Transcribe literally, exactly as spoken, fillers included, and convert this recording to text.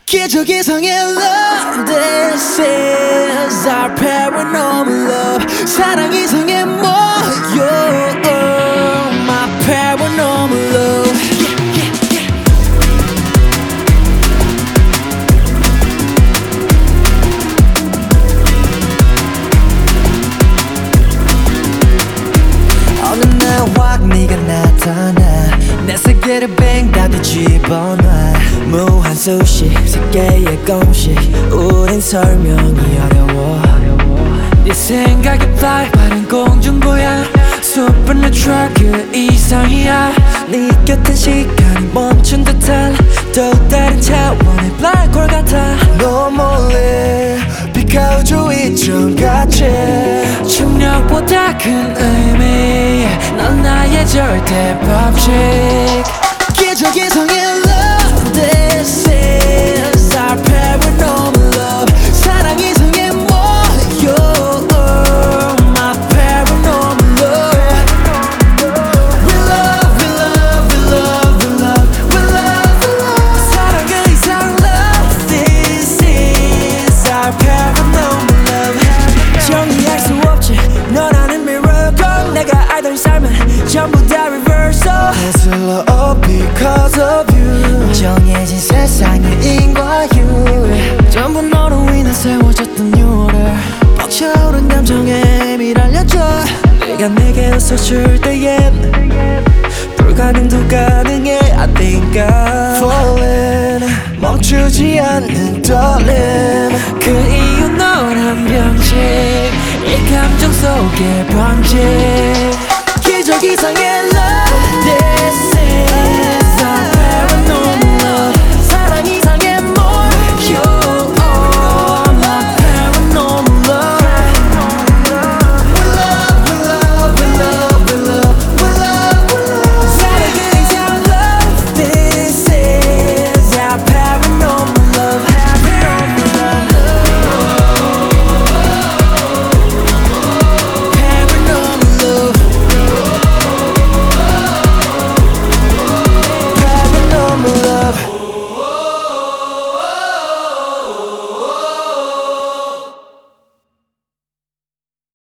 기적 이상의 love. This is our paranormal love. 사랑 이상의 모여. Oh, my paranormal love. 어느 날 확 네가 나타나 내 세계를 뱅 다 뒤집어놔. 무한 수식 세계의 공식 우린 설명이 어려워. 네 생각에 발발한 공중부양 Supernatural 그 이상이야. 네 곁엔 시간이 멈춘 듯한 또 다른 차원의 블랙홀 같아. 너 몰래 비가 오죠 이정같이 중력보다 큰 의미 넌 나의 절대 법칙. 기적 이상의 love. This is our paranormal love. 사랑 이상의 모여. Oh, my paranormal love. We love, we love, we love, we love, we love, we love. 사랑 그 이상 love. This is our paranormal love. 정의할 수 없지 넌 아는 miracle. 내가 알던 삶은 전부 다 reversal. It's all because of you. 정해진 세상의 인과유 전부 너로 인해 세워졌던 유를 벅차오른 감정에 미랄려줘. 내가 내게 웃어줄 때엔 불가능도 가능해. I think I'm falling 멈추지 않는 떨림. 그 이유 너란 병식 이 감정 속에 번지. 기적 이상의 love.